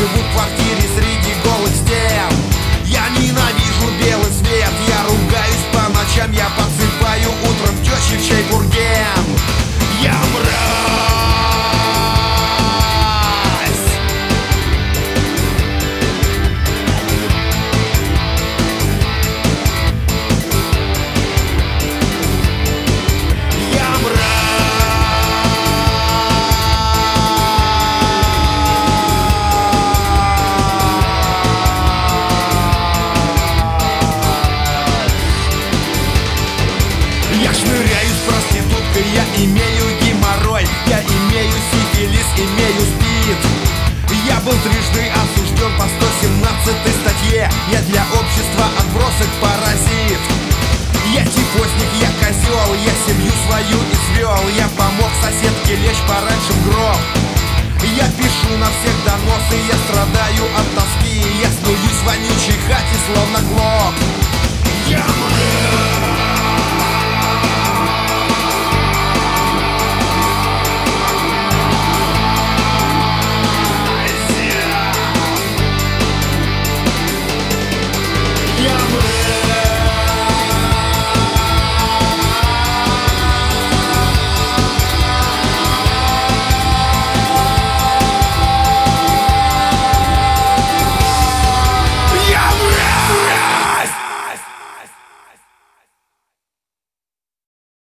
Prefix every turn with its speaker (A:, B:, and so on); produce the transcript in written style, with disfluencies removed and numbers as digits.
A: живу в квартире среди голых стен. Я ненавижу белый свет, я ругаюсь по ночам, я подсыпаю утром тещи в чай бурген. Я мразь. Я шныряю с проституткой, я имею геморрой, я имею сифилис, имею спид. Я был трижды осужден по 117 статье. Я для общества отбросок паразит. Я тифозник, я козел, я семью свою извел. Я помог соседке лечь пораньше в гроб. Я пишу на всех доносы, я страдаю от тоски. Я снуюсь в вонючей хате, словно глоб. Я